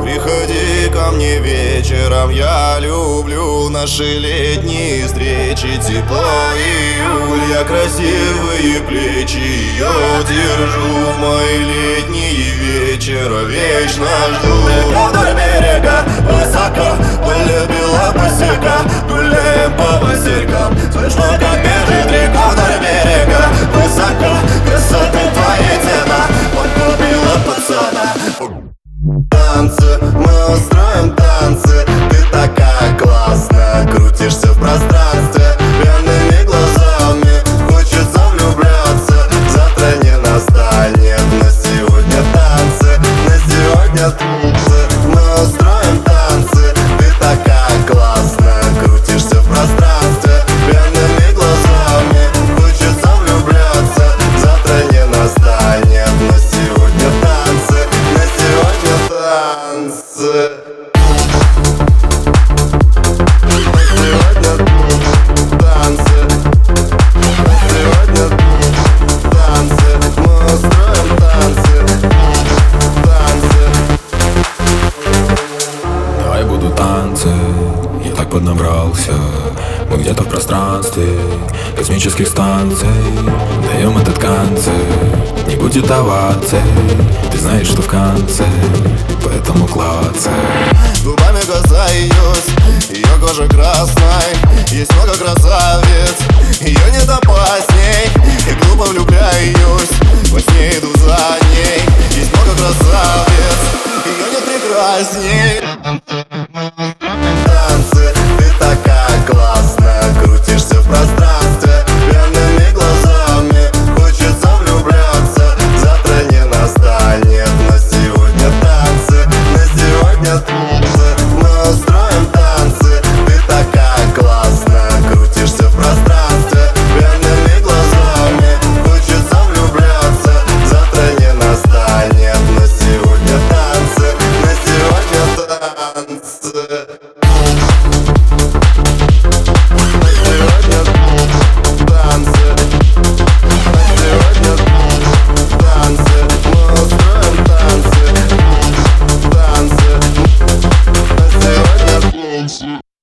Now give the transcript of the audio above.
Приходи ко мне вечером, я люблю наши летние встречи. Тепло июль, я красивые плечи ее держу. Мои летние вечера вечно жду. Вдоль берега высоко полюбила босика. Гуляем по василькам, слышно, как бежит река. Вдоль берега высоко, красоты твоей цена погубила пацана. Танцы, мы устроим танцы. Ты такая классная, крутишься в пространстве. Пьяными глазами хочется влюбляться. Завтра не настанет, но сегодня танцы. На сегодня танцы, мы устроим танцы. Ты такая классная, крутишься в пространстве. Пьяными глазами хочется влюбляться. Завтра не настанет, но сегодня танцы. На сегодня танцы. Я так поднабрался. Мы где-то в пространстве космических станций. Даем этот концерт, не будет оваций. Ты знаешь, что в конце, поэтому клацай. Губами касаюсь ее кожи красной. Есть много красавиц, ее нет опасней. И глупо влюбляюсь, во сне иду за ней. Есть